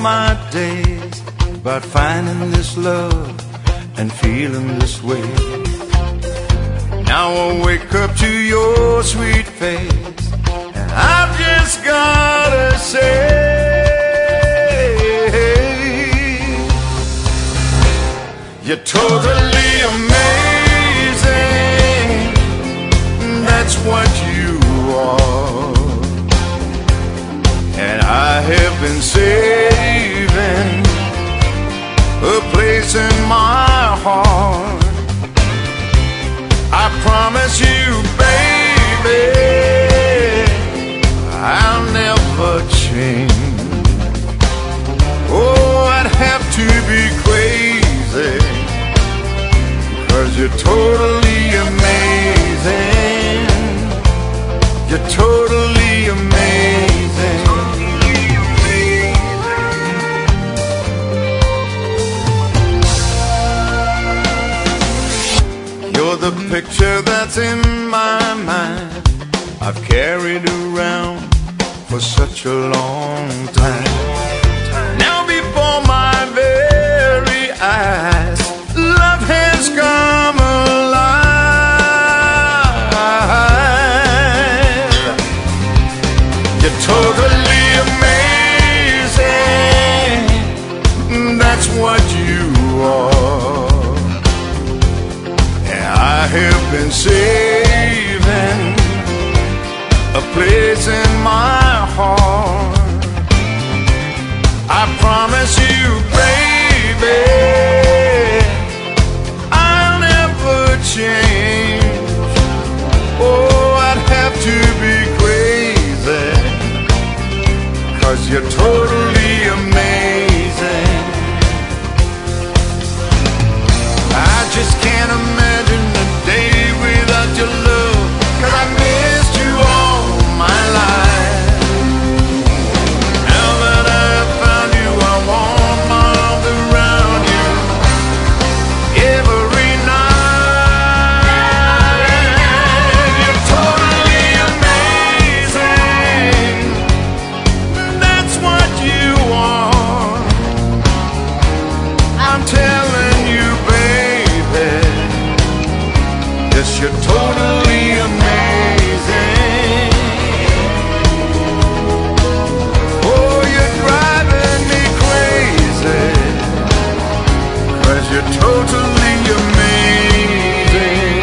my days about finding this love and feeling this way. Now I wake up to your sweet face, and I've just gotta say, you're totally amazing. That's what you are. And I have been saving a place in my heart. I promise you, baby, I'll never change. Oh, I'd have to be crazy, 'cause you're totally amazing. You're totally amazing. You're the picture that's in my mind, I've carried around for such a long time. Now before my very eyes, love has come alive. You're totally amazing. That's what you are. I have been saving a place in my heart. I promise you, baby, I'll never change. Oh, I'd have to be crazy, 'cause you're totally amazing. I just can't imagine a day without your love, 'cause I missed you all my life. Now that I've found you, I want my arms around you every night. You're totally amazing. That's what you are. I'm telling you, baby, yes, you're totally amazing. Oh, you're driving me crazy, 'cause you're totally amazing.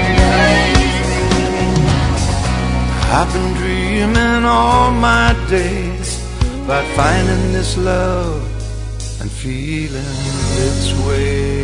I've been dreaming all my days about finding this love and feeling this way.